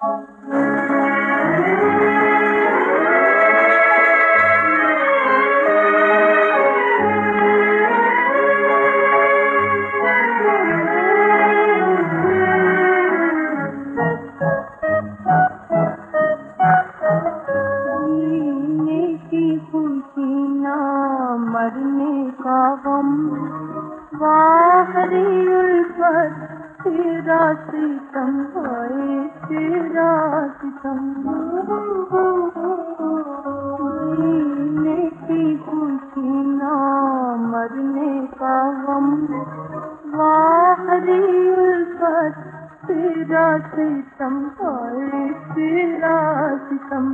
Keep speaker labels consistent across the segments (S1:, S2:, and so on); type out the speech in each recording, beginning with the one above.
S1: मरने का गम, वाहरी उल्फत, तेरा सितम, हाय तेरा सितम। जीने की खुशी ना मरने का गम, वाहरी उल्फत, तेरा सितम, हाय तेरा सितम।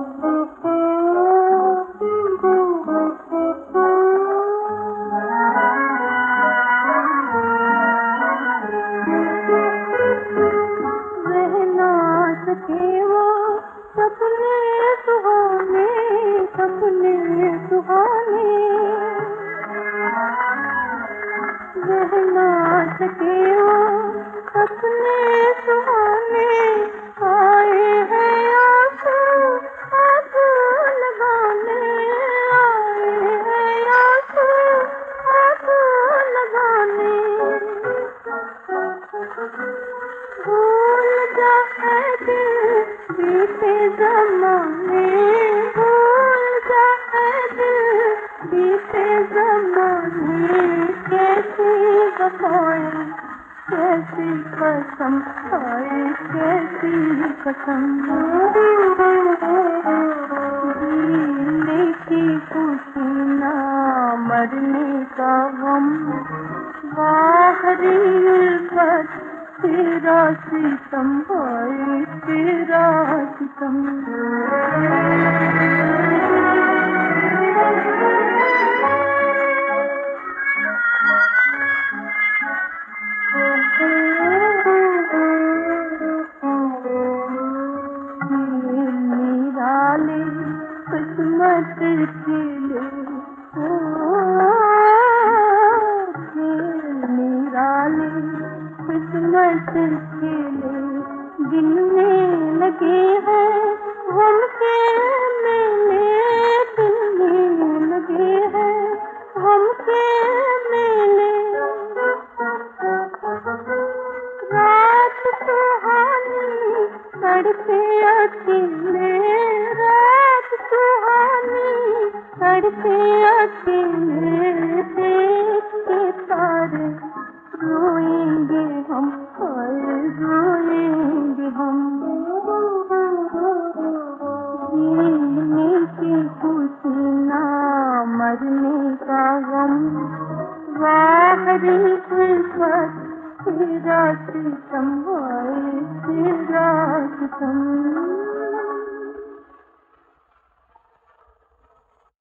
S1: वो सपने सुहाने, सपने सुहाने, रह ना सके वो सपने सुहाने। आए हैं आंसू आंसू लगाने, आए हैं आंसू आंसू लगाने। भूल जा ऐ दिल बीते ज़माने, भूल जा ऐ दिल बीते ज़माने। कैसी वफ़ाएं, कैसी कसम, हाय कैसी कसम। जीने की खुशी ना मरने का गम, वाहरी उल्फत, तेरा सितम, हाय तेरा सितम। निराले किस्मत खिले, निराले किस्मत खिले, दिल में लगे हैं गम के मेले, दिल में लगे हैं गम के मेले। रात सुहानी तड़पे अकेले, रात सुहानी तड़पे अकेले। देख के तारे रोएंगे हम, हाय रोएंगे हम। जीने की खुशी ना मरने का गम, वाहरी उल्फत, तेरा सितम, हाय तेरा सितम।